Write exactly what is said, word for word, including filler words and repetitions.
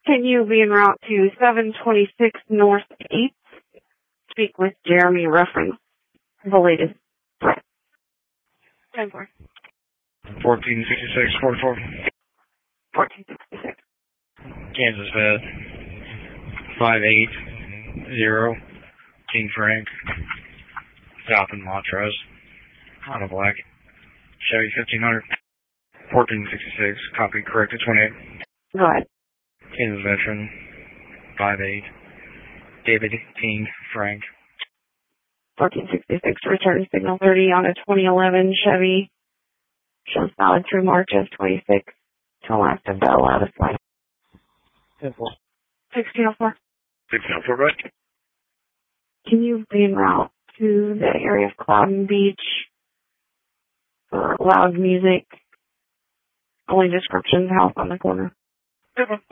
Can you be en route to seven twenty-six North eighth? Speak with Jeremy, reference the latest threat. ten four. fourteen sixty-six, forty-four. fourteen sixty-six. Kansas Fed. five eight zero. King Frank. South in Montrose. On a black. Chevy fifteen hundred. fourteen sixty-six. Copy corrected twenty-eight. Go ahead. Kansas Veteran. five eight. David King Frank. fourteen sixty-six. Return signal thirty on a twenty eleven Chevy. Shows valid through March of twenty-six. Till last of the loudest light. ten four. sixteen oh four. sixteen oh four, right? Can you be en route to the area of Clouden Beach for loud music? Only descriptions, house on the corner. ten four.